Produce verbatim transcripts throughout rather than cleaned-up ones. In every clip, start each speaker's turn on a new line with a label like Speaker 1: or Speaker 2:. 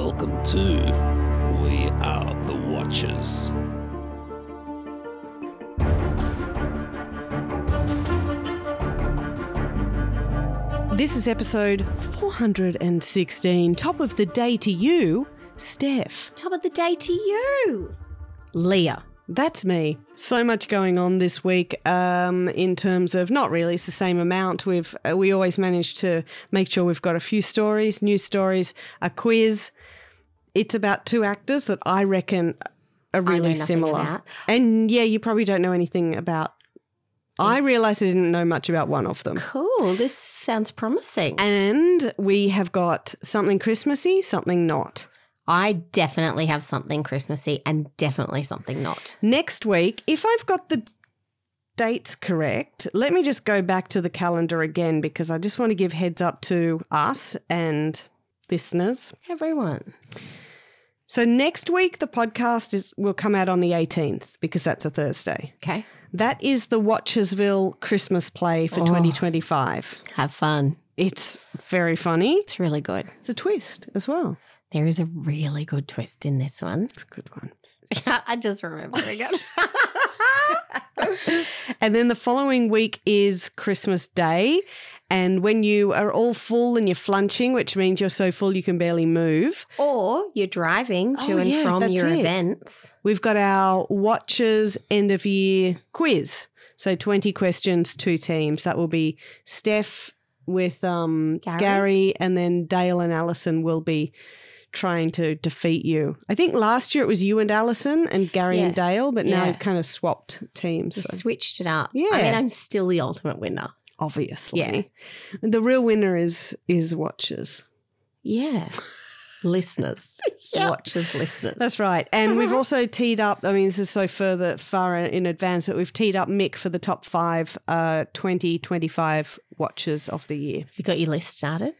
Speaker 1: Welcome to We Are the Watchers.
Speaker 2: This is episode four hundred sixteen. Top of the day to you, Steph.
Speaker 3: Top of the day to you, Leah.
Speaker 2: That's me. So much going on this week um, in terms of, not really, it's the same amount. We've uh, we always manage to make sure we've got a few stories, news stories, a quiz. It's about two actors that I reckon are really
Speaker 3: I know nothing
Speaker 2: similar.
Speaker 3: about.
Speaker 2: And yeah, you probably don't know anything about. I realised I didn't know much about one of them.
Speaker 3: Cool. This sounds promising.
Speaker 2: And we have got something Christmassy, something not.
Speaker 3: I definitely have something Christmassy and definitely something not.
Speaker 2: Next week, if I've got the dates correct, let me just go back to the calendar again because I just want to give heads up to us and listeners.
Speaker 3: Everyone.
Speaker 2: So next week, the podcast is will come out on the eighteenth because that's a Thursday.
Speaker 3: Okay.
Speaker 2: That is the Watchersville Christmas play for
Speaker 3: Oh.
Speaker 2: twenty twenty-five.
Speaker 3: Have fun.
Speaker 2: It's very funny.
Speaker 3: It's really good.
Speaker 2: It's a twist as well.
Speaker 3: There is a really good twist in this one.
Speaker 2: It's a good one.
Speaker 3: I just remembering it.
Speaker 2: And then the following week is Christmas Day. And when you are all full and you're flunching, which means you're so full you can barely move,
Speaker 3: Or you're driving to
Speaker 2: Oh,
Speaker 3: and
Speaker 2: yeah,
Speaker 3: from
Speaker 2: that's
Speaker 3: your
Speaker 2: it.
Speaker 3: events.
Speaker 2: we've got our Watchers end of year quiz. So twenty questions, two teams. That will be Steph with um,
Speaker 3: Gary.
Speaker 2: Gary, and then Dale and Alison will be trying to defeat you. I think last year it was you and Alison and Gary
Speaker 3: Yeah.
Speaker 2: and Dale, but now
Speaker 3: Yeah.
Speaker 2: we've kind of swapped teams.
Speaker 3: You
Speaker 2: So
Speaker 3: switched it up.
Speaker 2: Yeah.
Speaker 3: I mean, I'm still the ultimate winner.
Speaker 2: obviously.
Speaker 3: Yeah.
Speaker 2: The real winner is is Watchers.
Speaker 3: Yeah. Listeners.
Speaker 2: Yeah.
Speaker 3: Watchers, listeners.
Speaker 2: That's right. And we've also teed up, I mean, this is so further far in advance, but we've teed up Mick for the top five uh, twenty twenty-five watches of the year.
Speaker 3: You got your list started?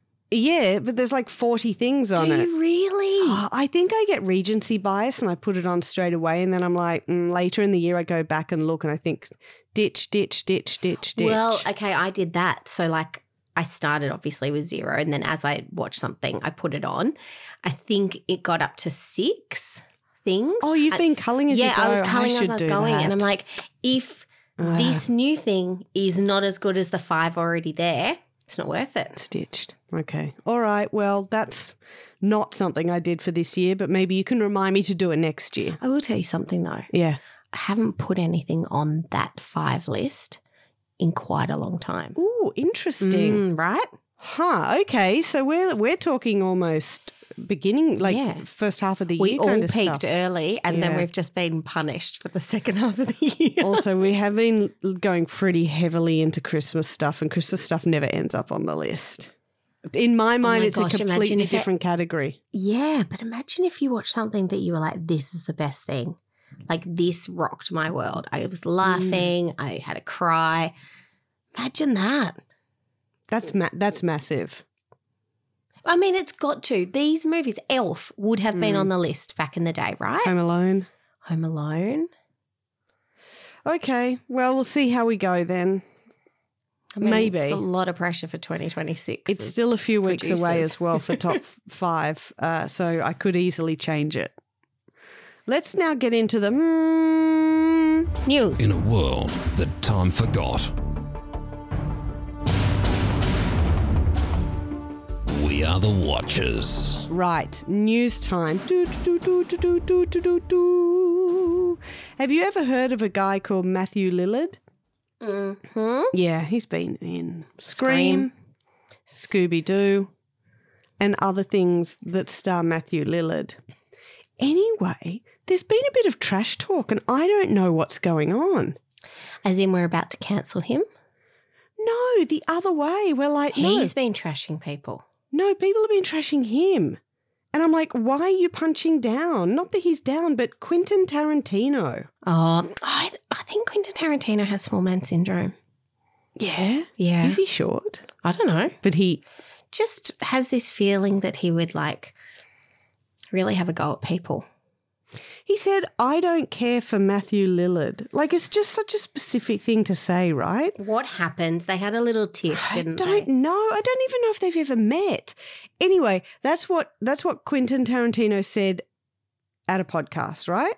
Speaker 2: Yeah, but there's like forty things on
Speaker 3: Do
Speaker 2: it.
Speaker 3: you really?
Speaker 2: Oh, I think I get Regency bias and I put it on straight away. And then I'm like, mm, later in the year, I go back and look and I think ditch, ditch, ditch, ditch, ditch.
Speaker 3: Well, okay, I did that. So, like, I started obviously with zero, and then as I watched something, I put it on. I think it got up to six things.
Speaker 2: oh, you've
Speaker 3: I-
Speaker 2: been culling as
Speaker 3: yeah,
Speaker 2: you go.
Speaker 3: I was culling as
Speaker 2: should
Speaker 3: I was
Speaker 2: do
Speaker 3: going,
Speaker 2: that.
Speaker 3: and I'm like, if
Speaker 2: Ugh.
Speaker 3: this new thing is not as good as the five already there, it's not worth it.
Speaker 2: Stitched. Okay. All right. Well, that's not something I did for this year, but maybe you can remind me to do it next year.
Speaker 3: I will tell you something though.
Speaker 2: Yeah.
Speaker 3: I haven't put anything on that five list in quite a long time.
Speaker 2: Ooh, interesting.
Speaker 3: Mm, right?
Speaker 2: Huh. Okay. So we're we're talking almost beginning, like
Speaker 3: Yeah.
Speaker 2: first half of the
Speaker 3: We
Speaker 2: year
Speaker 3: all
Speaker 2: kind of
Speaker 3: peaked
Speaker 2: stuff.
Speaker 3: early, and then
Speaker 2: Yeah.
Speaker 3: we've just been punished for the second half of the year.
Speaker 2: Also, we have been going pretty heavily into Christmas stuff, and Christmas stuff never ends up on the list. In my mind,
Speaker 3: my
Speaker 2: it's
Speaker 3: gosh,
Speaker 2: a
Speaker 3: imagine
Speaker 2: completely
Speaker 3: if it-
Speaker 2: different category.
Speaker 3: Yeah, but imagine if you watched something that you were like, this is the best thing. Like, this rocked my world. I was laughing. I had a cry. Imagine that.
Speaker 2: That's ma- that's massive.
Speaker 3: I mean, it's got to. These movies, Elf would have been
Speaker 2: Mm.
Speaker 3: on the list back in the day, right?
Speaker 2: Home Alone.
Speaker 3: Home Alone.
Speaker 2: Okay. Well, we'll see how we go then.
Speaker 3: I mean,
Speaker 2: Maybe.
Speaker 3: It's a lot of pressure for twenty twenty-six.
Speaker 2: It's still a few weeks away
Speaker 3: producers.
Speaker 2: as well for top five, uh, so I could easily change it. Let's now get into the mm,
Speaker 3: News.
Speaker 1: In a world that time forgot, we are the Watchers.
Speaker 2: right news time. Do, do, do, do, do, do, do, do, do. Have you ever heard of a guy called Matthew Lillard?
Speaker 3: Mm-hmm.
Speaker 2: Yeah, he's been in Scream, Scooby Doo, and other things that star Matthew Lillard. Anyway, there's been a bit of trash talk, and I don't know what's going on.
Speaker 3: As in, we're about to cancel him.
Speaker 2: No, the other way. We're like, no.
Speaker 3: He's been trashing people.
Speaker 2: No, people have been trashing him. And I'm like, why are you punching down? Not that he's down, but Quentin Tarantino.
Speaker 3: Oh, I, I think Quentin Tarantino has small man syndrome.
Speaker 2: Yeah?
Speaker 3: Yeah.
Speaker 2: Is he short?
Speaker 3: I don't know.
Speaker 2: But he,
Speaker 3: Just has this feeling that he would like really have a go at people.
Speaker 2: He said, I don't care for Matthew Lillard. Like, it's just such a specific thing to say, right?
Speaker 3: What happened? They had a little tiff, didn't
Speaker 2: I don't
Speaker 3: they?
Speaker 2: know. I don't even know if they've ever met. Anyway, that's what that's what Quentin Tarantino said at a podcast, right?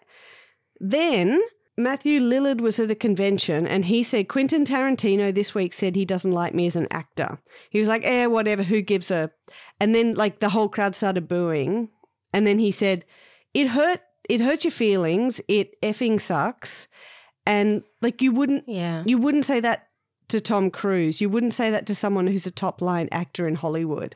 Speaker 2: Then Matthew Lillard was at a convention and he said, Quentin Tarantino this week said he doesn't like me as an actor. He was like, eh, whatever, who gives a... And then, like, the whole crowd started booing. And then he said, it hurt It hurt your feelings. It effing sucks. And like you wouldn't
Speaker 3: Yeah.
Speaker 2: you wouldn't say that to Tom Cruise. You wouldn't say that to someone who's a top line actor in Hollywood.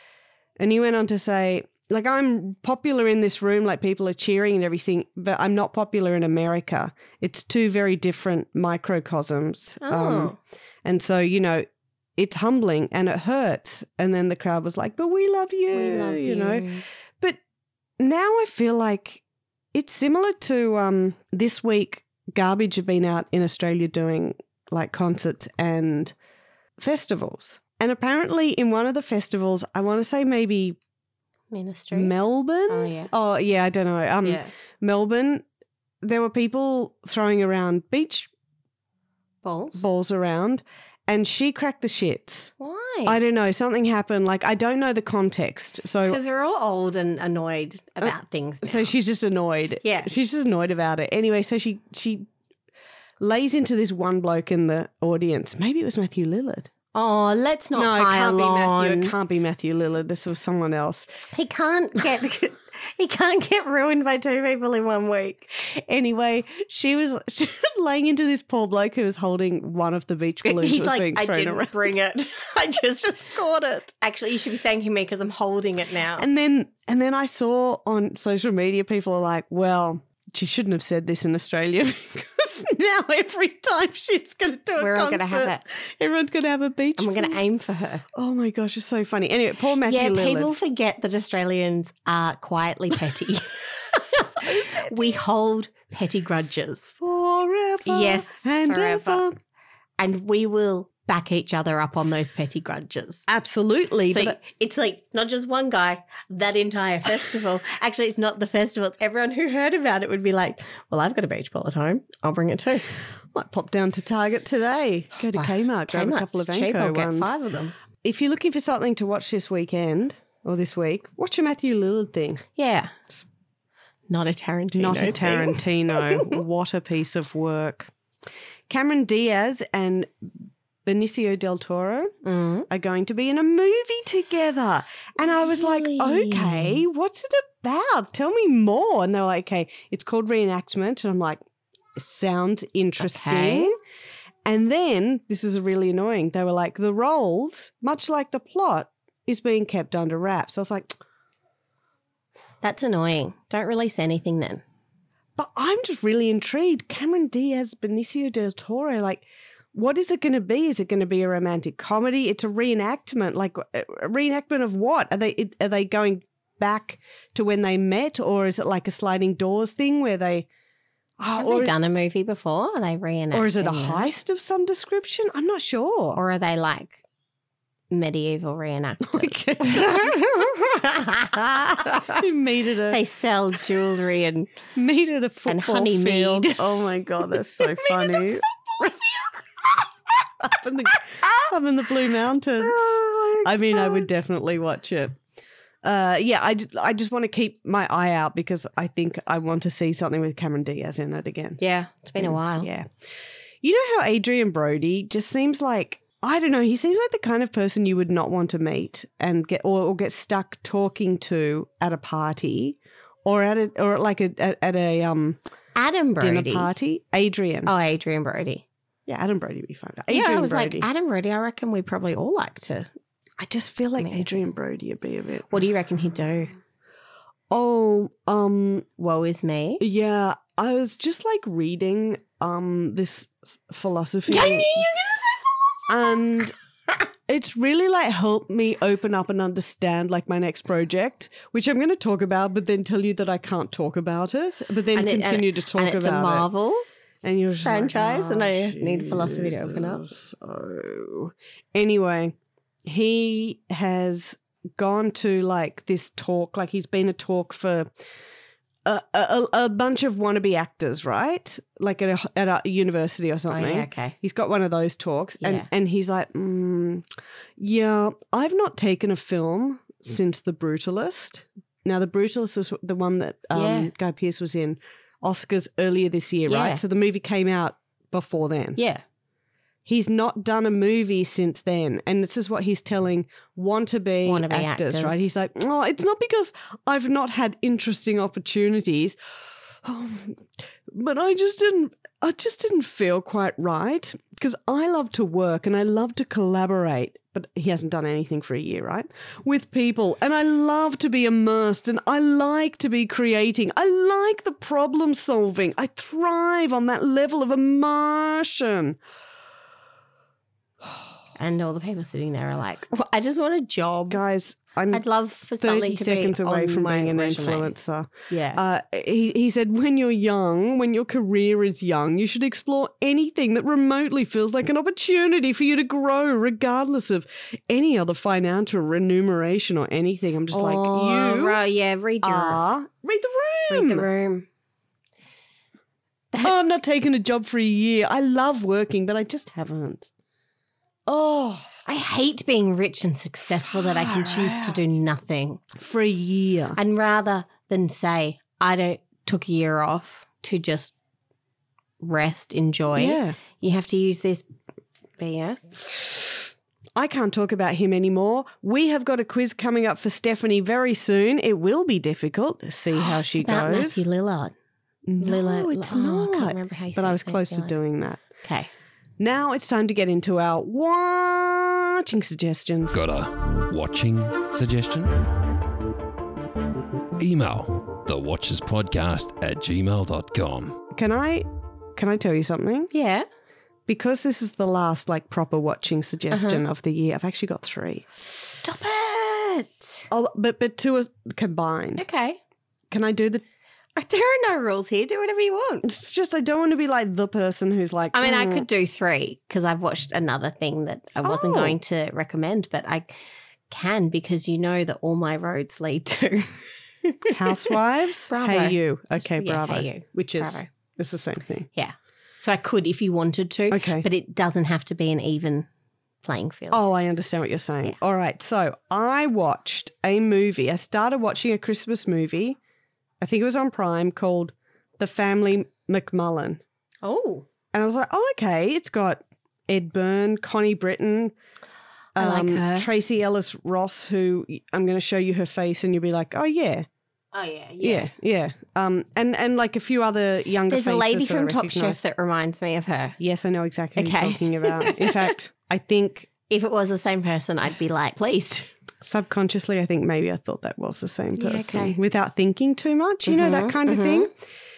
Speaker 2: And he went on to say, like, I'm popular in this room, like people are cheering and everything, but I'm not popular in America. It's two very different microcosms.
Speaker 3: Oh.
Speaker 2: And so, you know, it's humbling and it hurts. And then the crowd was like, but we love you,
Speaker 3: We love
Speaker 2: you know.
Speaker 3: you.
Speaker 2: But now I feel like it's similar to um, this week, Garbage have been out in Australia doing like concerts and festivals. And apparently in one of the festivals, I want to say maybe
Speaker 3: Ministry.
Speaker 2: Melbourne.
Speaker 3: Oh, yeah.
Speaker 2: Oh, yeah, I don't know. Um,
Speaker 3: yeah.
Speaker 2: Melbourne, there were people throwing around beach
Speaker 3: Balls.
Speaker 2: balls around and she cracked the shits.
Speaker 3: Why?
Speaker 2: I don't know. Something happened. Like, I don't know the context. So
Speaker 3: Because we're all old and annoyed about things now.
Speaker 2: So she's just annoyed.
Speaker 3: Yeah.
Speaker 2: She's just annoyed about it. Anyway, so she she lays into this one bloke in the audience. Maybe it was Matthew Lillard.
Speaker 3: Oh, let's not
Speaker 2: no, it can't
Speaker 3: pile
Speaker 2: be
Speaker 3: on.
Speaker 2: Matthew. It can't be Matthew Lillard. This was someone else.
Speaker 3: He can't get he can't get ruined by two people in one week.
Speaker 2: Anyway, she was she was laying into this poor bloke who was holding one of the beach balloons.
Speaker 3: He's
Speaker 2: that was
Speaker 3: like,
Speaker 2: being
Speaker 3: I
Speaker 2: thrown
Speaker 3: didn't
Speaker 2: around.
Speaker 3: bring it. I just,
Speaker 2: just caught it.
Speaker 3: Actually, you should be thanking me because I'm holding it now.
Speaker 2: And then and then I saw on social media people are like, well, she shouldn't have said this in Australia because now every time she's going to do a
Speaker 3: We're all
Speaker 2: concert,
Speaker 3: going to have it.
Speaker 2: everyone's going to have a beach.
Speaker 3: And we're going
Speaker 2: ball.
Speaker 3: to aim for her.
Speaker 2: Oh my gosh, it's so funny. Anyway, poor Matthew
Speaker 3: Yeah,
Speaker 2: Lillard.
Speaker 3: people forget that Australians are quietly petty.
Speaker 2: so petty.
Speaker 3: We hold petty grudges.
Speaker 2: Forever.
Speaker 3: Yes,
Speaker 2: and
Speaker 3: forever.
Speaker 2: ever.
Speaker 3: And we will back each other up on those petty grudges.
Speaker 2: Absolutely.
Speaker 3: So
Speaker 2: but
Speaker 3: it's like not just one guy, that entire festival. Actually, it's not the festival. It's everyone who heard about it would be like, well, I've got a beach ball at home. I'll bring it too.
Speaker 2: I might pop down to Target today. Go to Kmart, grab a
Speaker 3: Kmart's
Speaker 2: couple of
Speaker 3: cheap.
Speaker 2: Anko
Speaker 3: I'll get
Speaker 2: ones.
Speaker 3: five of them.
Speaker 2: If you're looking for something to watch this weekend or this week, watch a Matthew Lillard thing.
Speaker 3: Yeah. Not a Tarantino.
Speaker 2: Not a
Speaker 3: thing.
Speaker 2: Tarantino. What a piece of work. Cameron Diaz and Benicio del Toro
Speaker 3: Mm.
Speaker 2: are going to be in a movie together. And I was
Speaker 3: Really?
Speaker 2: like, okay, what's it about? Tell me more. And they were like, okay, it's called Reenactment. And I'm like, sounds interesting.
Speaker 3: Okay.
Speaker 2: And then, this is really annoying, they were like, the roles, much like the plot, is being kept under wraps. I was like,
Speaker 3: That's annoying. Don't release anything then.
Speaker 2: but I'm just really intrigued. Cameron Diaz, Benicio del Toro, like, what is it going to be? Is it going to be a romantic comedy? It's a reenactment. Like, a reenactment of what? Are they are they going back to when they met, or is it like a sliding doors thing where they? Oh,
Speaker 3: Have
Speaker 2: or,
Speaker 3: they done a movie before? Are they reenacting?
Speaker 2: or is it a
Speaker 3: it?
Speaker 2: heist of some description? I'm not sure.
Speaker 3: Or are they like medieval reenactors?
Speaker 2: You meet at a
Speaker 3: They sell jewelry and
Speaker 2: meet at a football
Speaker 3: honey
Speaker 2: field.
Speaker 3: mead.
Speaker 2: Oh my god, that's so funny. up in the up in the Blue Mountains.
Speaker 3: Oh
Speaker 2: I mean, I would definitely watch it. Uh, yeah, I, j- I just want to keep my eye out because I think I want to see something with Cameron Diaz in it again.
Speaker 3: yeah, it's been a while.
Speaker 2: Yeah. You know how Adrian Brody just seems like, I don't know, he seems like the kind of person you would not want to meet and get or, or get stuck talking to at a party or at a or like a at, at a um
Speaker 3: Adam Brody.
Speaker 2: dinner party. Adrian.
Speaker 3: Oh, Adrian Brody.
Speaker 2: Yeah, Adam Brody would be fine. Adrian
Speaker 3: yeah, I was
Speaker 2: Brody.
Speaker 3: like, Adam Brody, I reckon we probably all like to.
Speaker 2: I just feel like
Speaker 3: mean-
Speaker 2: Adrian Brody would be a bit.
Speaker 3: What do you reckon he'd do?
Speaker 2: Oh, um,
Speaker 3: Woe is me.
Speaker 2: yeah. I was just like reading um this s- philosophy,
Speaker 3: I knew you were
Speaker 2: and it's really like helped me open up and understand like my next project, which I'm going to talk about, but then tell you that I can't talk about it, but then
Speaker 3: And it- and-
Speaker 2: continue to talk
Speaker 3: and it's
Speaker 2: about
Speaker 3: a Marvel.
Speaker 2: it. And you're just like,
Speaker 3: franchise, and
Speaker 2: "Oh,
Speaker 3: I need philosophy to open up."
Speaker 2: Jesus." Oh. Anyway, he has gone to like this talk, like he's been a talk for a, a, a bunch of wannabe actors, right? Like at a, at a university or
Speaker 3: Oh,
Speaker 2: something.
Speaker 3: yeah, okay.
Speaker 2: He's got one of those talks, and,
Speaker 3: Yeah.
Speaker 2: and he's like, mm, yeah, I've not taken a film since The Brutalist. Now, The Brutalist is the one that um,
Speaker 3: Yeah.
Speaker 2: Guy Pearce was in Oscars earlier this year,
Speaker 3: Yeah.
Speaker 2: right? So the movie came out before then.
Speaker 3: Yeah.
Speaker 2: He's not done a movie since then. And this is what he's telling wannabe,
Speaker 3: Wannabe
Speaker 2: actors,
Speaker 3: actors.
Speaker 2: right? He's like, oh, it's not because I've not had interesting opportunities, oh, but I just didn't, I just didn't feel quite right because I love to work and I love to collaborate. But he hasn't done anything for a year, right? With people. And I love to be immersed and I like to be creating. I like the problem solving. I thrive on that level of immersion.
Speaker 3: And all the people sitting there are like, well, I just want a job.
Speaker 2: Guys, I'm
Speaker 3: I'd love for something
Speaker 2: thirty
Speaker 3: to
Speaker 2: seconds
Speaker 3: be
Speaker 2: away
Speaker 3: on
Speaker 2: from
Speaker 3: my
Speaker 2: being an
Speaker 3: resume.
Speaker 2: influencer.
Speaker 3: Yeah.
Speaker 2: Uh, he, he said, when you're young, when your career is young, you should explore anything that remotely feels like an opportunity for you to grow, regardless of any other financial remuneration or anything. I'm just like,
Speaker 3: Oh,
Speaker 2: you
Speaker 3: right, yeah, read your
Speaker 2: are, read the room.
Speaker 3: read the room.
Speaker 2: Oh, I'm not taking a job for a year. I love working, but I just haven't. Oh,
Speaker 3: I hate being rich and successful that I can choose to do nothing.
Speaker 2: for a year.
Speaker 3: And rather than say, I don't took a year off to just rest, enjoy,
Speaker 2: Yeah.
Speaker 3: you have to use this B S.
Speaker 2: I can't talk about him anymore. We have got a quiz coming up for Stephanie very soon. It will be difficult to see how she
Speaker 3: it's about
Speaker 2: goes.
Speaker 3: Matthew Lillard.
Speaker 2: No,
Speaker 3: Lillard.
Speaker 2: it's
Speaker 3: oh,
Speaker 2: not.
Speaker 3: I can't remember how you
Speaker 2: But
Speaker 3: say
Speaker 2: I was
Speaker 3: his name,
Speaker 2: close to
Speaker 3: Lillard.
Speaker 2: doing that.
Speaker 3: Okay.
Speaker 2: Now it's time to get into our watching suggestions.
Speaker 1: Got a watching suggestion? Email the watchers podcast at gmail dot com.
Speaker 2: Can I can I tell you something?
Speaker 3: Yeah.
Speaker 2: Because this is the last like proper watching suggestion
Speaker 3: Uh-huh.
Speaker 2: of the year, I've actually got three.
Speaker 3: Stop it.
Speaker 2: Oh, but but two are combined.
Speaker 3: Okay.
Speaker 2: Can I do the?
Speaker 3: There are no rules here. Do whatever you want.
Speaker 2: It's just I don't want to be like the person who's like.
Speaker 3: I mean, I
Speaker 2: "Mm,
Speaker 3: could do three because I've watched another thing that I wasn't
Speaker 2: Oh.
Speaker 3: going to recommend, but I can because you know that all my roads lead to
Speaker 2: Housewives.
Speaker 3: Bravo.
Speaker 2: Hey you. Okay,
Speaker 3: Yeah,
Speaker 2: Bravo.
Speaker 3: Hey You.
Speaker 2: Which is
Speaker 3: Bravo.
Speaker 2: it's the same thing.
Speaker 3: Yeah. So I could if you wanted to,
Speaker 2: Okay.
Speaker 3: but it doesn't have to be an even playing field.
Speaker 2: Oh, I understand what you're saying.
Speaker 3: Yeah.
Speaker 2: All right. So I watched a movie. I started watching a Christmas movie. I think it was on Prime called The Family McMullen.
Speaker 3: Oh.
Speaker 2: And I was like, oh, okay. It's got Ed Byrne, Connie Britton,
Speaker 3: I like her.
Speaker 2: Tracy Ellis Ross, who I'm going to show you her face and you'll be like, oh, yeah.
Speaker 3: Oh, yeah.
Speaker 2: Yeah, yeah. Um, and, and like a few other younger
Speaker 3: There's
Speaker 2: faces.
Speaker 3: a lady
Speaker 2: that I
Speaker 3: from Top
Speaker 2: recognise.
Speaker 3: Chef that reminds me of her.
Speaker 2: Yes, I know exactly what
Speaker 3: Okay.
Speaker 2: you're talking about. In fact, I think
Speaker 3: If it was the same person, I'd be like, pleased.
Speaker 2: subconsciously, I think maybe I thought that was the same
Speaker 3: Yeah,
Speaker 2: person
Speaker 3: okay.
Speaker 2: without thinking too much, you know, that
Speaker 3: Mhm,
Speaker 2: kind of
Speaker 3: mhm.
Speaker 2: thing.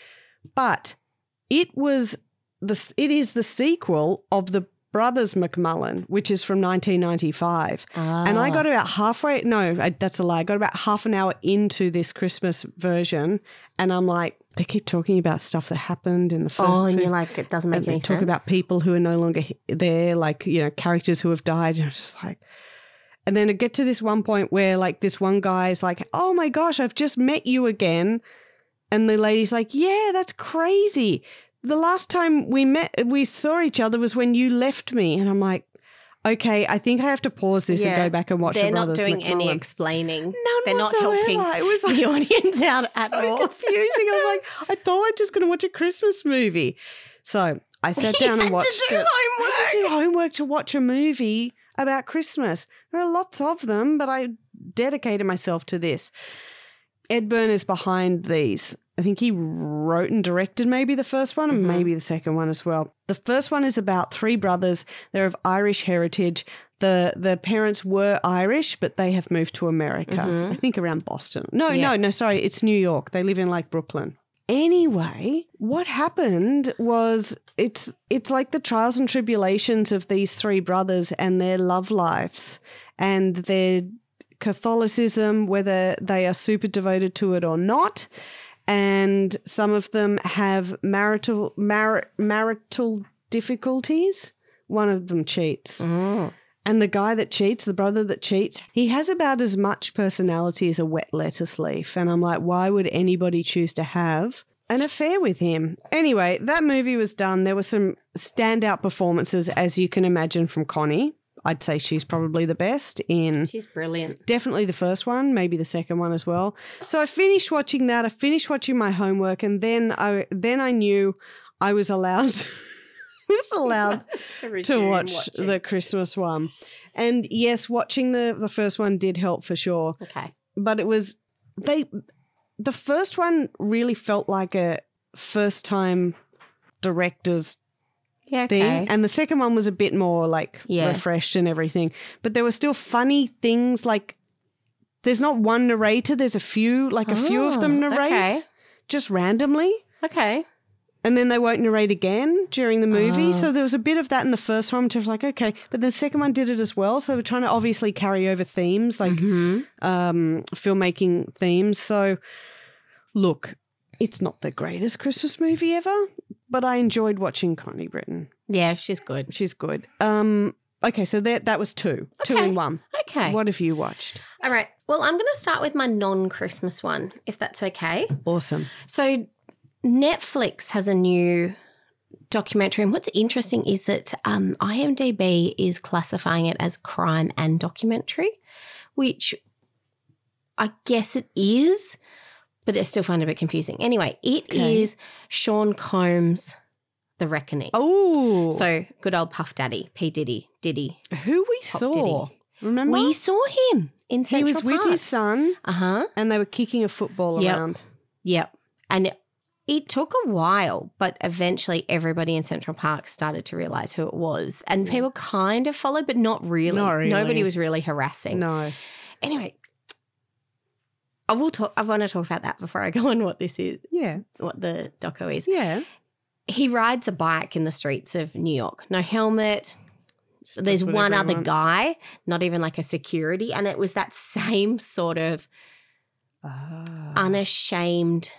Speaker 2: But it was the it is the sequel of The Brothers McMullen, which is from nineteen ninety-five. And I
Speaker 3: Ah.
Speaker 2: got about halfway, no, I, that's a lie. I got about half an hour into this Christmas version and I'm like, they keep talking about stuff that happened in the first.
Speaker 3: Oh, and you're like, it doesn't make
Speaker 2: and they
Speaker 3: any
Speaker 2: talk
Speaker 3: sense.
Speaker 2: about people who are no longer he- there, like, you know, characters who have died. And I was just like, and then I get to this one point where like this one guy is like, oh my gosh, I've just met you again. And the lady's like, yeah, that's crazy. The last time we met, we saw each other was when you left me. And I'm like, okay, I think I have to pause this
Speaker 3: Yeah.
Speaker 2: and go back and watch
Speaker 3: They're
Speaker 2: The
Speaker 3: not
Speaker 2: Brothers
Speaker 3: doing any
Speaker 2: McMullen.
Speaker 3: explaining.
Speaker 2: None
Speaker 3: They're not
Speaker 2: whatsoever.
Speaker 3: helping
Speaker 2: It was
Speaker 3: the audience out at
Speaker 2: so
Speaker 3: all.
Speaker 2: confusing. I was like, I thought I'm just going to watch a Christmas movie. So I sat
Speaker 3: You
Speaker 2: down
Speaker 3: had
Speaker 2: and
Speaker 3: to
Speaker 2: watched
Speaker 3: do
Speaker 2: it. I had to do homework to watch a movie about Christmas. There are lots of them, but I dedicated myself to this. Ed Byrne is behind these. I think he wrote and directed maybe the first one and
Speaker 3: Mhm.
Speaker 2: maybe the second one as well. The first one is about three brothers. They're of Irish heritage. The the parents were Irish, but they have moved to America.
Speaker 3: Mhm.
Speaker 2: I think around Boston. No,
Speaker 3: Yeah.
Speaker 2: no, no, sorry. It's New York. They live in like Brooklyn. Anyway, what happened was it's it's like the trials and tribulations of these three brothers and their love lives and their Catholicism, whether they are super devoted to it or not. And some of them have marital mar- marital difficulties. One of them cheats.
Speaker 3: Mm.
Speaker 2: And the guy that cheats, the brother that cheats, he has about as much personality as a wet lettuce leaf. And I'm like, why would anybody choose to have an affair with him? Anyway, that movie was done. There were some standout performances, as you can imagine, from Connie. I'd say she's probably the best in
Speaker 3: She's brilliant.
Speaker 2: definitely the first one, maybe the second one as well. So I finished watching that. I finished watching my homework, and then I then I knew I was allowed I was allowed
Speaker 3: to,
Speaker 2: to watch
Speaker 3: watching.
Speaker 2: the Christmas one. And yes, watching the the first one did help for sure.
Speaker 3: Okay.
Speaker 2: But it was they the first one really felt like a first time director's
Speaker 3: Yeah,
Speaker 2: thing.
Speaker 3: okay.
Speaker 2: And the second one was a bit more like
Speaker 3: Yeah.
Speaker 2: refreshed and everything. But there were still funny things, like there's not one narrator, there's a few, like a few of them
Speaker 3: Oh,
Speaker 2: narrate
Speaker 3: okay.
Speaker 2: just randomly.
Speaker 3: Okay.
Speaker 2: And then they won't narrate again during the movie.
Speaker 3: Oh.
Speaker 2: So there was a bit of that in the first one, which I was like, okay. But the second one did it as well. So they were trying to obviously carry over themes, like
Speaker 3: Mhm.
Speaker 2: um, filmmaking themes. So look, it's not the greatest Christmas movie ever, but I enjoyed watching Connie Britton.
Speaker 3: Yeah, she's good.
Speaker 2: She's good. Um, okay, so that that was two. Two
Speaker 3: Okay.
Speaker 2: in one.
Speaker 3: Okay.
Speaker 2: What have you watched?
Speaker 3: All right. Well, I'm going to start with my non-Christmas one, if that's okay.
Speaker 2: Awesome.
Speaker 3: So Netflix has a new documentary, and what's interesting is that um, IMDb is classifying it as crime and documentary, which I guess it is, but I still find it a bit confusing. Anyway, it
Speaker 2: Okay.
Speaker 3: is Sean Combs' The Reckoning.
Speaker 2: Oh,
Speaker 3: So good old Puff Daddy, P. Diddy, Diddy.
Speaker 2: who we
Speaker 3: Pop
Speaker 2: saw?
Speaker 3: Diddy.
Speaker 2: Remember?
Speaker 3: We saw him in
Speaker 2: he
Speaker 3: Central
Speaker 2: was with
Speaker 3: Park.
Speaker 2: his son,
Speaker 3: Uh-huh.
Speaker 2: and they were kicking a football
Speaker 3: Yep.
Speaker 2: around.
Speaker 3: Yep. And it, it took a while, but eventually everybody in Central Park started to realise who it was. And
Speaker 2: Yeah.
Speaker 3: people kind of followed, but not really.
Speaker 2: Not really.
Speaker 3: Nobody was really harassing.
Speaker 2: No.
Speaker 3: Anyway, I will talk I want to talk about that before I go on what this is,
Speaker 2: Yeah.
Speaker 3: what the doco is.
Speaker 2: Yeah.
Speaker 3: He rides a bike in the streets of New York. No helmet.
Speaker 2: Just
Speaker 3: There's
Speaker 2: does
Speaker 3: one
Speaker 2: whatever he
Speaker 3: other
Speaker 2: wants.
Speaker 3: guy, not even like a security. And it was that same sort of
Speaker 2: Ah.
Speaker 3: unashamed,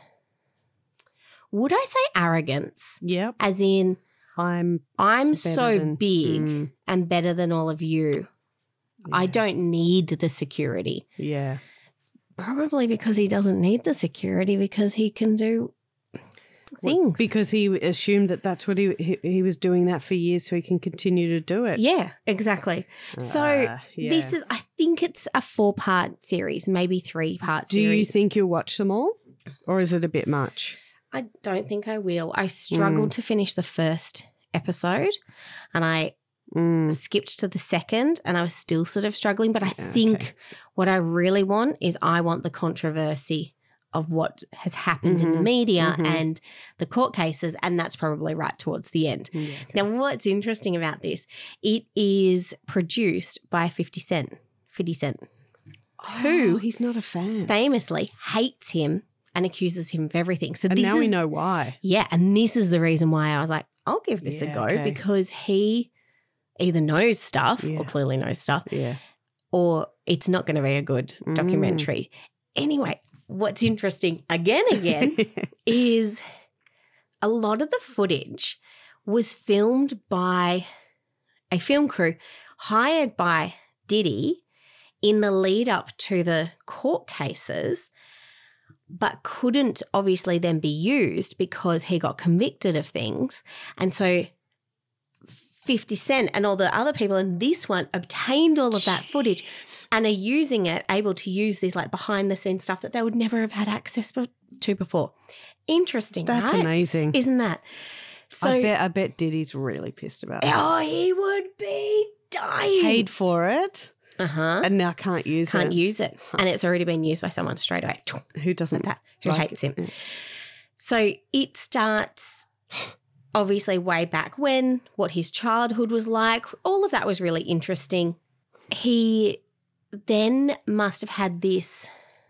Speaker 3: would I say arrogance?
Speaker 2: Yep.
Speaker 3: As in,
Speaker 2: I'm
Speaker 3: I'm
Speaker 2: better
Speaker 3: so
Speaker 2: than-
Speaker 3: big
Speaker 2: Mm,
Speaker 3: and better than all of you. I
Speaker 2: yeah.
Speaker 3: don't need the security.
Speaker 2: Yeah.
Speaker 3: Probably because he doesn't need the security because he can do things.
Speaker 2: Because he assumed that that's what he, he he was doing that for years, so he can continue to do it.
Speaker 3: yeah, exactly. So
Speaker 2: Ah,
Speaker 3: this
Speaker 2: yeah.
Speaker 3: is, I think it's a four part series, maybe three part
Speaker 2: Do you
Speaker 3: series.
Speaker 2: think you'll watch them all, or is it a bit much?
Speaker 3: I don't think I will. I struggled
Speaker 2: Mm.
Speaker 3: to finish the first episode and I
Speaker 2: Mm.
Speaker 3: skipped to the second and I was still sort of struggling. But I
Speaker 2: Okay.
Speaker 3: think what I really want is I want the controversy of what has happened in the
Speaker 2: Mhm,
Speaker 3: media
Speaker 2: mhm.
Speaker 3: and the court cases. And that's probably right towards the end.
Speaker 2: Yeah, okay.
Speaker 3: Now, what's interesting about this, it is produced by fifty Cent. fifty Cent who-
Speaker 2: Oh, he's not a fan,
Speaker 3: famously hates him and accuses him of everything. So
Speaker 2: and
Speaker 3: this
Speaker 2: now
Speaker 3: is
Speaker 2: we know why.
Speaker 3: yeah, and this is the reason why I was like, I'll give this a
Speaker 2: Yeah,
Speaker 3: go
Speaker 2: okay.
Speaker 3: because he either knows stuff
Speaker 2: Yeah.
Speaker 3: or clearly knows stuff,
Speaker 2: Yeah.
Speaker 3: or it's not going to be a good
Speaker 2: Mm.
Speaker 3: documentary. Anyway, what's interesting again, again, is a lot of the footage was filmed by a film crew hired by Diddy in the lead up to the court cases, but couldn't obviously then be used because he got convicted of things. And so fifty Cent and all the other people in this one obtained all of that footage and are using it, able to use these like behind the scenes stuff that they would never have had access to before. Interesting,
Speaker 2: That's
Speaker 3: right?
Speaker 2: amazing.
Speaker 3: Isn't that? So,
Speaker 2: I bet I bet Diddy's really pissed about it.
Speaker 3: oh, he would be dying.
Speaker 2: Paid for it
Speaker 3: uh-huh.
Speaker 2: and now can't use
Speaker 3: Can't
Speaker 2: it.
Speaker 3: use it. And it's already been used by someone straight away.
Speaker 2: Who
Speaker 3: Like
Speaker 2: doesn't?
Speaker 3: that, who
Speaker 2: like
Speaker 3: hates him.
Speaker 2: it.
Speaker 3: So it starts obviously way back when, what his childhood was like. All of that was really interesting. He then must have had this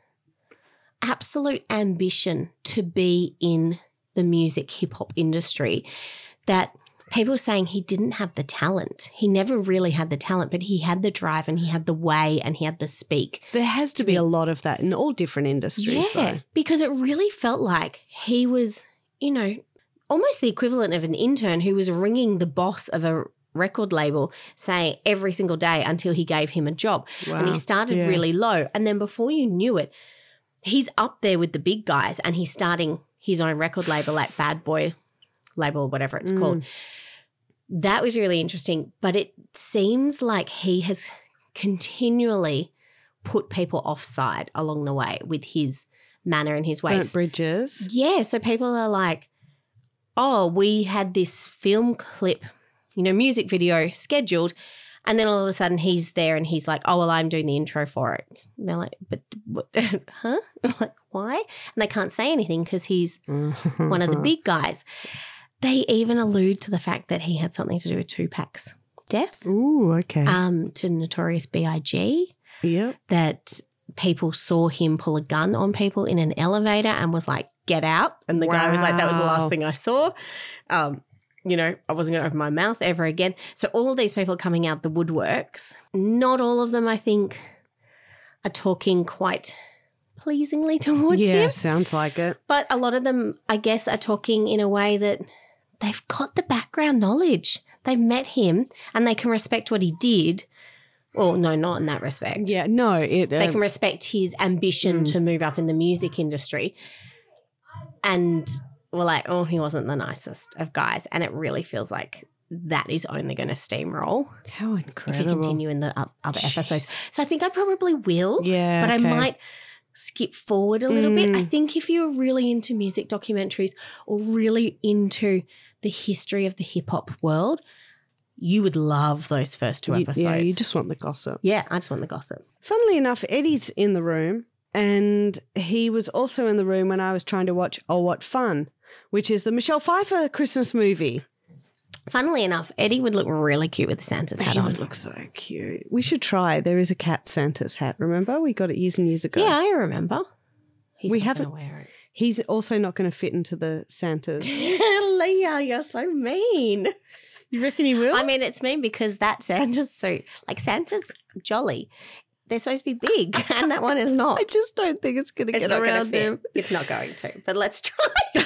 Speaker 3: absolute ambition to be in the music hip hop industry that people were saying he didn't have the talent. He never really had the talent, but he had the drive and he had the way and he had the speak.
Speaker 2: There has to be a lot of that in all different industries,
Speaker 3: Yeah,
Speaker 2: though.
Speaker 3: because it really felt like he was, you know, almost the equivalent of an intern who was ringing the boss of a record label saying every single day until he gave him a job.
Speaker 2: Wow.
Speaker 3: And he started
Speaker 2: Yeah.
Speaker 3: really low. And then before you knew it, he's up there with the big guys and he's starting his own record label, like Bad Boy label, whatever it's
Speaker 2: Mm.
Speaker 3: called. That was really interesting. But it seems like he has continually put people offside along the way with his manner and his
Speaker 2: Burnt
Speaker 3: ways.
Speaker 2: bridges.
Speaker 3: Yeah, so people are like, oh, we had this film clip, you know, music video scheduled, and then all of a sudden he's there and he's like, oh, well, I'm doing the intro for it. And they're like, but, what, huh? I'm like, why? And they can't say anything because he's one of the big guys. They even allude to the fact that he had something to do with Tupac's death,
Speaker 2: Ooh, okay.
Speaker 3: um, to Notorious B I G,
Speaker 2: yep.
Speaker 3: that people saw him pull a gun on people in an elevator and was like, get out. And the guy was like, that was the
Speaker 2: Wow.
Speaker 3: last thing I saw. Um, you know, I wasn't going to open my mouth ever again. So all of these people coming out the woodworks, not all of them, I think, are talking quite pleasingly towards
Speaker 2: Yeah,
Speaker 3: him.
Speaker 2: sounds like it.
Speaker 3: But a lot of them, I guess, are talking in a way that they've got the background knowledge. They've met him and they can respect what he did. Well, no, not in that respect.
Speaker 2: Yeah, no, it.
Speaker 3: They
Speaker 2: Uh,
Speaker 3: can respect his ambition
Speaker 2: Mm.
Speaker 3: to move up in the music industry. And we're like, oh, he wasn't the nicest of guys. And it really feels like that is only going to steamroll
Speaker 2: how
Speaker 3: if
Speaker 2: incredible.
Speaker 3: we continue in the o- other
Speaker 2: Jeez.
Speaker 3: episodes. So I think I probably will,
Speaker 2: Yeah,
Speaker 3: but
Speaker 2: okay.
Speaker 3: I might skip forward a little bit. I
Speaker 2: Mm.
Speaker 3: think if you're really into music documentaries or really into the history of the hip hop world, you would love those first two
Speaker 2: You-
Speaker 3: episodes.
Speaker 2: Yeah, you just want the gossip.
Speaker 3: yeah, I just want the gossip.
Speaker 2: Funnily enough, Eddie's in the room, and he was also in the room when I was trying to watch Oh What Fun, which is the Michelle Pfeiffer Christmas movie.
Speaker 3: Funnily enough, Eddie would look really cute with the Santa's hat
Speaker 2: He
Speaker 3: on.
Speaker 2: would look so cute. We should try. There is a cat Santa's hat. Remember, we got it years and years ago.
Speaker 3: Yeah, I remember. He's
Speaker 2: We
Speaker 3: not
Speaker 2: haven't-
Speaker 3: gonna wear
Speaker 2: He's also not going to fit into the Santas.
Speaker 3: it. Leah, you're so mean.
Speaker 2: You reckon he will?
Speaker 3: I mean, it's mean because that Santa's suit, like Santa's jolly. They're supposed to be big, and that one is not.
Speaker 2: I just don't think it's going to
Speaker 3: It's
Speaker 2: get
Speaker 3: not going to
Speaker 2: around
Speaker 3: fit.
Speaker 2: him.
Speaker 3: It's not going to. But let's try.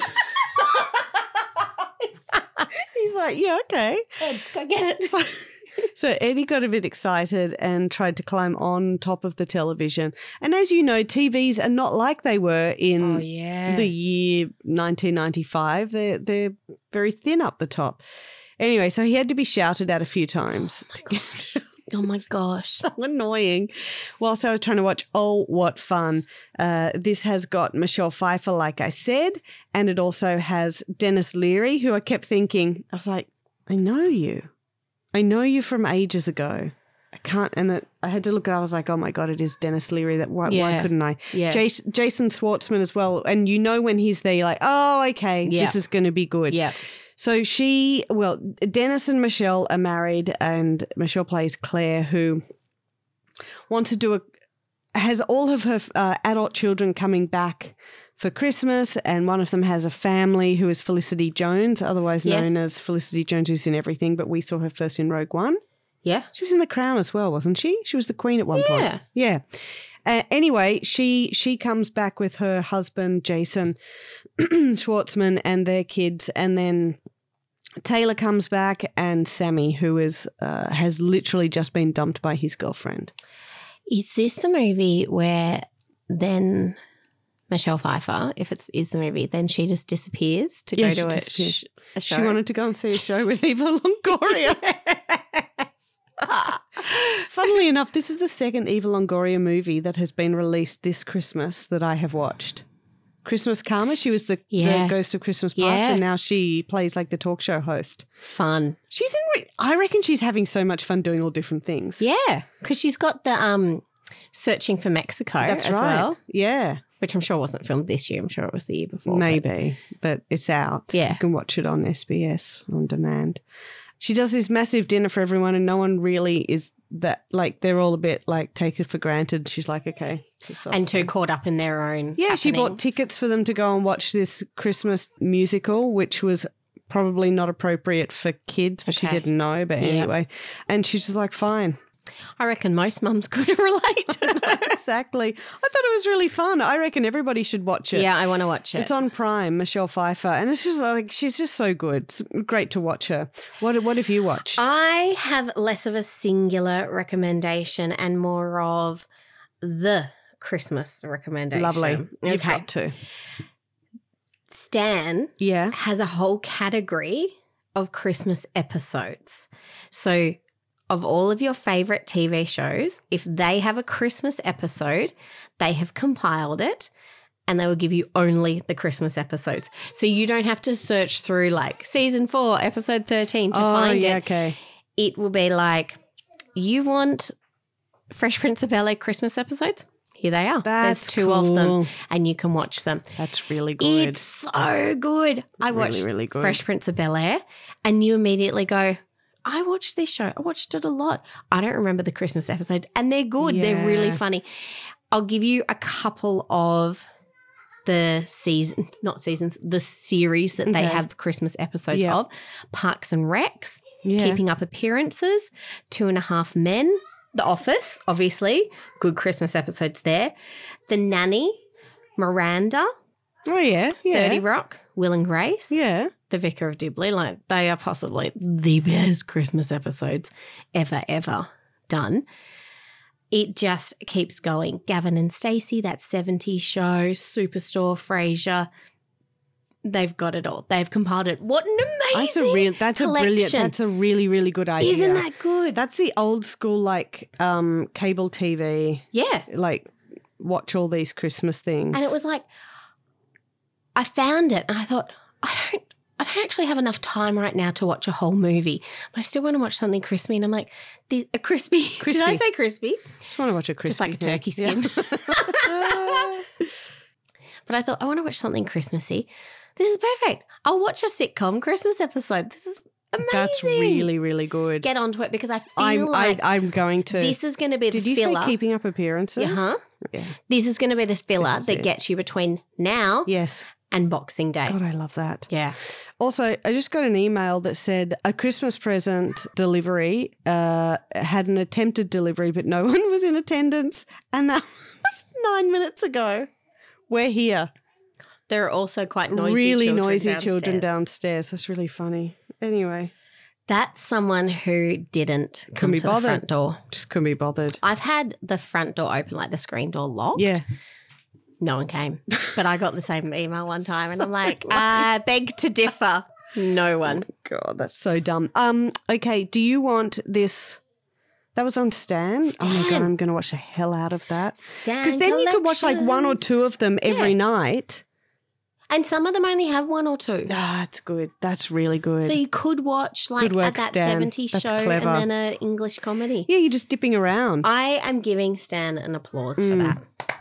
Speaker 2: He's like, yeah, okay.
Speaker 3: Let's go get it.
Speaker 2: So, so Eddie got a bit excited and tried to climb on top of the television. And as you know, T Vs are not like they were in
Speaker 3: yeah.
Speaker 2: the year nineteen ninety-five. They're, they're very thin up the top. Anyway, so he had to be shouted at a few times.
Speaker 3: Oh my gosh.
Speaker 2: So annoying. Whilst I was trying to watch Oh, What Fun. Uh, this has got Michelle Pfeiffer, like I said, and it also has Dennis Leary, who I kept thinking, I was like, I know you. I know you from ages ago. I can't, and it, I had to look at it, I was like, oh my God, it is Dennis Leary. That Why, why
Speaker 3: Yeah.
Speaker 2: couldn't I?
Speaker 3: Yeah.
Speaker 2: Jason, Jason Schwartzman as well. And you know when he's there, you're like, oh, okay,
Speaker 3: Yeah.
Speaker 2: this is going to be good.
Speaker 3: Yeah.
Speaker 2: So she, well, Dennis and Michelle are married, and Michelle plays Claire, who wants to do a, has all of her uh, adult children coming back for Christmas, and one of them has a family who is Felicity Jones, otherwise
Speaker 3: Yes.
Speaker 2: known as Felicity Jones, who's in everything, but we saw her first in Rogue One.
Speaker 3: Yeah.
Speaker 2: She was in The Crown as well, wasn't she? She was the queen at one point.
Speaker 3: Yeah.
Speaker 2: Yeah. Uh, anyway, she she comes back with her husband, Jason Schwartzman, and their kids, and then Taylor comes back, and Sammy, who is uh, has literally just been dumped by his girlfriend.
Speaker 3: Is this the movie where then Michelle Pfeiffer, if it is the movie, then she just disappears to
Speaker 2: Yeah,
Speaker 3: go
Speaker 2: she
Speaker 3: to a,
Speaker 2: disappears.
Speaker 3: sh- a show?
Speaker 2: She wanted to go and see a show with Eva Longoria. Funnily enough, this is the second Eva Longoria movie that has been released this Christmas that I have watched. Christmas Karma, she was the,
Speaker 3: Yeah.
Speaker 2: the Ghost of Christmas Past,
Speaker 3: Yeah.
Speaker 2: and now she plays like the talk show host.
Speaker 3: Fun.
Speaker 2: She's in. Re- I reckon she's having so much fun doing all different things.
Speaker 3: Yeah, because she's got the um, Searching for Mexico
Speaker 2: That's
Speaker 3: as
Speaker 2: right.
Speaker 3: well,
Speaker 2: Yeah,
Speaker 3: which I'm sure wasn't filmed this year. I'm sure it was the year before. but-
Speaker 2: maybe, but it's out.
Speaker 3: Yeah.
Speaker 2: You can watch it on S B S on demand. She does this massive dinner for everyone, and no one really is that, like, they're all a bit like take it for granted. She's like, okay. piss off.
Speaker 3: And too caught up in their own.
Speaker 2: Yeah, she bought
Speaker 3: happenings.
Speaker 2: tickets for them to go and watch this Christmas musical, which was probably not appropriate for kids, but she
Speaker 3: Okay.
Speaker 2: didn't know. But
Speaker 3: Yeah.
Speaker 2: anyway, and she's just like, fine.
Speaker 3: I reckon most mums could relate.
Speaker 2: Exactly. I thought it was really fun. I reckon everybody should watch it.
Speaker 3: Yeah, I want to watch it.
Speaker 2: It's on Prime, Michelle Pfeiffer, and it's just like she's just so good. It's great to watch her. What What have you watched?
Speaker 3: I have less of a singular recommendation and more of the Christmas recommendation.
Speaker 2: Lovely. You've
Speaker 3: Okay.
Speaker 2: got to.
Speaker 3: Stan
Speaker 2: Yeah.
Speaker 3: has a whole category of Christmas episodes. So, of all of your favorite T V shows, if they have a Christmas episode, they have compiled it and they will give you only the Christmas episodes. So, you don't have to search through like season four, episode thirteen to
Speaker 2: oh,
Speaker 3: find
Speaker 2: yeah,
Speaker 3: it.
Speaker 2: okay.
Speaker 3: It will be like, you want Fresh Prince of Bel-Air Christmas episodes? Here they are.
Speaker 2: That's
Speaker 3: There's two of them
Speaker 2: cool.
Speaker 3: and you can watch them.
Speaker 2: That's really good.
Speaker 3: It's so good. I
Speaker 2: Really,
Speaker 3: watched
Speaker 2: really good.
Speaker 3: Fresh Prince of Bel-Air and you immediately go, I watched this show. I watched it a lot. I don't remember the Christmas episodes and they're good. They're really
Speaker 2: Yeah.
Speaker 3: funny. I'll give you a couple of the seasons, not seasons, the series that they
Speaker 2: Okay.
Speaker 3: have Christmas episodes
Speaker 2: Yeah.
Speaker 3: of. Parks and Recs,
Speaker 2: yeah.
Speaker 3: Keeping Up Appearances, Two and a Half Men, The Office, obviously, good Christmas episodes there. The Nanny, Miranda,
Speaker 2: Oh, yeah. Yeah.
Speaker 3: thirty Rock, Will and Grace,
Speaker 2: Yeah.
Speaker 3: The Vicar of Dibley. Like, they are possibly the best Christmas episodes ever, ever done. It just keeps going. Gavin and Stacey, that seventies show, Superstore, Frasier. They've got it all. They've compiled it. What an
Speaker 2: That's
Speaker 3: amazing
Speaker 2: a real. That's a brilliant.
Speaker 3: collection.
Speaker 2: That's a really, really good idea.
Speaker 3: Isn't that good?
Speaker 2: That's the old school, like um, cable T V.
Speaker 3: yeah.
Speaker 2: Like, watch all these Christmas things.
Speaker 3: And it was like, I found it and I thought, I don't, I don't actually have enough time right now to watch a whole movie, but I still want to watch something crispy. And I'm like, the, a crispy,
Speaker 2: Crispy.
Speaker 3: Did I say crispy?
Speaker 2: just want to watch a crispy
Speaker 3: Just like a
Speaker 2: thing.
Speaker 3: turkey
Speaker 2: Yeah.
Speaker 3: skin. But I thought, I want to watch something Christmassy. This is perfect. I'll watch a sitcom Christmas episode. This is amazing.
Speaker 2: That's really, really good.
Speaker 3: Get onto it because I feel
Speaker 2: I'm,
Speaker 3: like
Speaker 2: I, I'm going to.
Speaker 3: this is going to be the
Speaker 2: Did you
Speaker 3: filler.
Speaker 2: say Keeping Up Appearances?
Speaker 3: Uh-huh.
Speaker 2: Yeah.
Speaker 3: This is going to be the filler
Speaker 2: This is
Speaker 3: that
Speaker 2: it.
Speaker 3: gets you between now
Speaker 2: Yes.
Speaker 3: and Boxing Day.
Speaker 2: God, I love that.
Speaker 3: Yeah.
Speaker 2: Also, I just got an email that said a Christmas present delivery uh, had an attempted delivery, but no one was in attendance. And that was nine minutes ago. We're here.
Speaker 3: There are also quite noisy
Speaker 2: really
Speaker 3: children
Speaker 2: noisy
Speaker 3: downstairs.
Speaker 2: children downstairs. That's really funny. Anyway,
Speaker 3: That's someone who didn't come
Speaker 2: be
Speaker 3: to the
Speaker 2: bothered.
Speaker 3: front door.
Speaker 2: just couldn't be bothered.
Speaker 3: I've had the front door open, like the screen door locked.
Speaker 2: Yeah.
Speaker 3: No one came. But I got the same email one time and I'm like,
Speaker 2: So
Speaker 3: uh, beg to differ. No one.
Speaker 2: God, that's so dumb. Um. Okay, do you want this? That was on Stan. Oh my God,
Speaker 3: Stan.
Speaker 2: I'm going to watch the hell out of that.
Speaker 3: Stan
Speaker 2: Because then you could watch like one or
Speaker 3: Collections.
Speaker 2: two of them every
Speaker 3: Yeah.
Speaker 2: night.
Speaker 3: And some of them only have one or two.
Speaker 2: Ah, that's good. That's really good.
Speaker 3: So you could watch like
Speaker 2: Good work,
Speaker 3: at that
Speaker 2: Stan.
Speaker 3: seventies
Speaker 2: That's
Speaker 3: show
Speaker 2: clever.
Speaker 3: and then an English comedy.
Speaker 2: yeah, you're just dipping around.
Speaker 3: I am giving Stan an applause
Speaker 2: Mm.
Speaker 3: for that.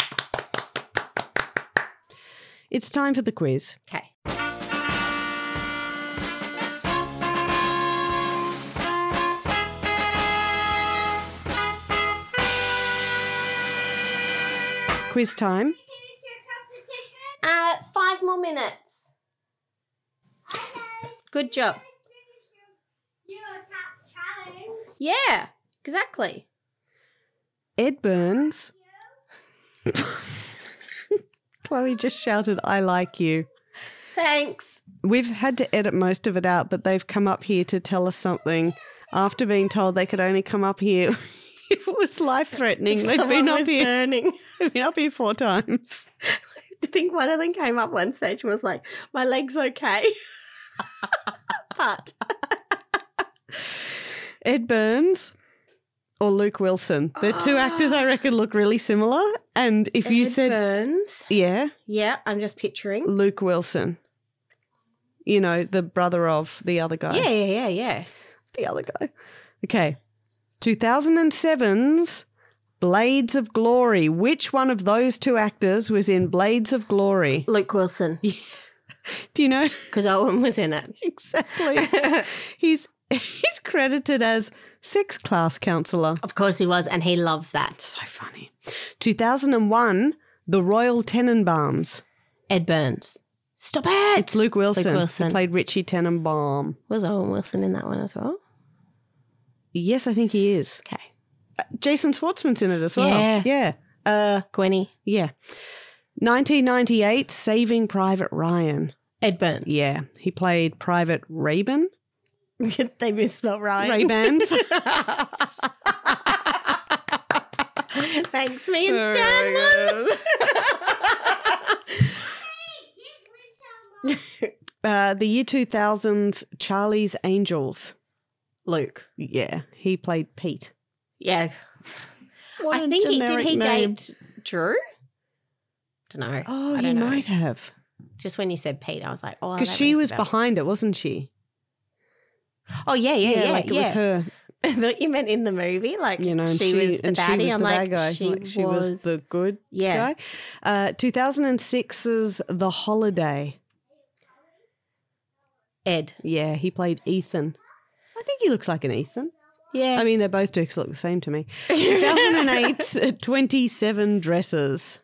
Speaker 2: It's time for the quiz.
Speaker 3: Okay.
Speaker 2: Quiz time.
Speaker 3: Uh, five more minutes. Good job. Yeah, exactly.
Speaker 2: Ed Burns. Chloe just shouted, I like you.
Speaker 3: Thanks.
Speaker 2: We've had to edit most of it out, but they've come up here to tell us something after being told they could only come up here if it was life-threatening.
Speaker 3: If
Speaker 2: They've been
Speaker 3: someone
Speaker 2: up
Speaker 3: was
Speaker 2: here.
Speaker 3: burning.
Speaker 2: They've been up here four times.
Speaker 3: I think one of them came up one stage and was like, my leg's okay. But
Speaker 2: Ed Burns or Luke Wilson. They're two actors I reckon look really similar. And if you
Speaker 3: Ed
Speaker 2: said,
Speaker 3: Burns.
Speaker 2: yeah,
Speaker 3: Yeah, I'm just picturing.
Speaker 2: Luke Wilson, you know, the brother of the other guy.
Speaker 3: Yeah, yeah, yeah, yeah.
Speaker 2: The other guy. Okay. two thousand seven's Blades of Glory. Which one of those two actors was in Blades of Glory?
Speaker 3: Luke Wilson,
Speaker 2: Do you know?
Speaker 3: because Owen was in it.
Speaker 2: Exactly. he's he's credited as sex class counselor.
Speaker 3: Of course he was, and he loves that.
Speaker 2: So funny. two thousand one, The Royal Tenenbaums.
Speaker 3: Ed Burns. Stop it.
Speaker 2: It's Luke Wilson.
Speaker 3: Luke Wilson.
Speaker 2: He played Richie Tenenbaum.
Speaker 3: Was Owen Wilson in that one as well?
Speaker 2: Yes, I think he is.
Speaker 3: Okay.
Speaker 2: Jason Schwartzman's in it as well.
Speaker 3: Yeah.
Speaker 2: Yeah. Uh,
Speaker 3: Gwenny.
Speaker 2: yeah. nineteen ninety-eight, Saving Private Ryan.
Speaker 3: Ed Burns.
Speaker 2: Yeah. He played Private Ray-Ban.
Speaker 3: They misspelled Ryan.
Speaker 2: Ray-Bans.
Speaker 3: Thanks, me and Stan.
Speaker 2: uh, the year two thousands, Charlie's Angels.
Speaker 3: Luke.
Speaker 2: Yeah. He played Pete.
Speaker 3: Yeah.
Speaker 2: What
Speaker 3: I
Speaker 2: a
Speaker 3: think he did
Speaker 2: generic
Speaker 3: he
Speaker 2: name.
Speaker 3: date Drew? Don't know.
Speaker 2: Oh,
Speaker 3: I
Speaker 2: he
Speaker 3: don't know.
Speaker 2: might have.
Speaker 3: Just when you said Pete, I was like, oh,
Speaker 2: Because
Speaker 3: that
Speaker 2: she
Speaker 3: rings a
Speaker 2: was
Speaker 3: bell.
Speaker 2: behind it, wasn't she?
Speaker 3: Oh yeah, yeah, yeah.
Speaker 2: like it
Speaker 3: yeah.
Speaker 2: was her.
Speaker 3: I thought you meant in the movie, like
Speaker 2: You know, and
Speaker 3: she, was the
Speaker 2: and
Speaker 3: baddie.
Speaker 2: she was
Speaker 3: I'm
Speaker 2: the
Speaker 3: like,
Speaker 2: bad guy.
Speaker 3: she,
Speaker 2: Like, she
Speaker 3: was,
Speaker 2: was the good
Speaker 3: yeah.
Speaker 2: guy. Uh, two thousand six's The Holiday.
Speaker 3: Ed.
Speaker 2: Yeah, he played Ethan. I think he looks like an Ethan.
Speaker 3: Yeah.
Speaker 2: I mean, they both do look the same to me. two thousand eight, twenty-seven Dresses.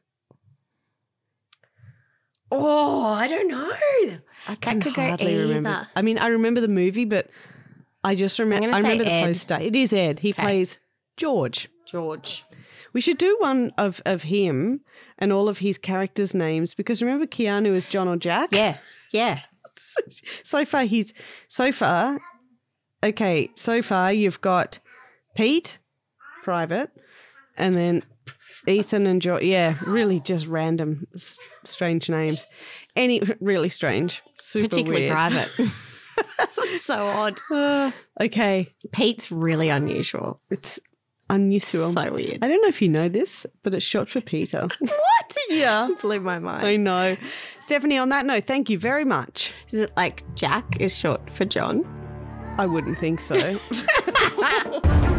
Speaker 3: oh, I don't know.
Speaker 2: I can
Speaker 3: could go
Speaker 2: hardly remember.
Speaker 3: either.
Speaker 2: I mean, I remember the movie, but I just remember.
Speaker 3: gonna
Speaker 2: I
Speaker 3: say
Speaker 2: remember the
Speaker 3: Ed.
Speaker 2: poster. It is Ed. He
Speaker 3: Okay.
Speaker 2: plays George.
Speaker 3: George.
Speaker 2: We should do one of, of him and all of his characters' names because remember Keanu as John or Jack?
Speaker 3: Yeah. Yeah.
Speaker 2: So far, he's so far. Okay, so far you've got Pete, Private, and then Ethan and George. Yeah, really just random, s- strange names. Any really strange, super
Speaker 3: Particularly
Speaker 2: weird.
Speaker 3: private. So odd.
Speaker 2: Uh, okay,
Speaker 3: Pete's really unusual.
Speaker 2: it's unusual.
Speaker 3: So weird.
Speaker 2: I don't know if you know this, but it's short for Peter.
Speaker 3: What?
Speaker 2: Yeah.
Speaker 3: Blew my mind.
Speaker 2: I know. Stephanie, on that note, thank you very much.
Speaker 3: Is it like Jack is short for John?
Speaker 2: I wouldn't think so.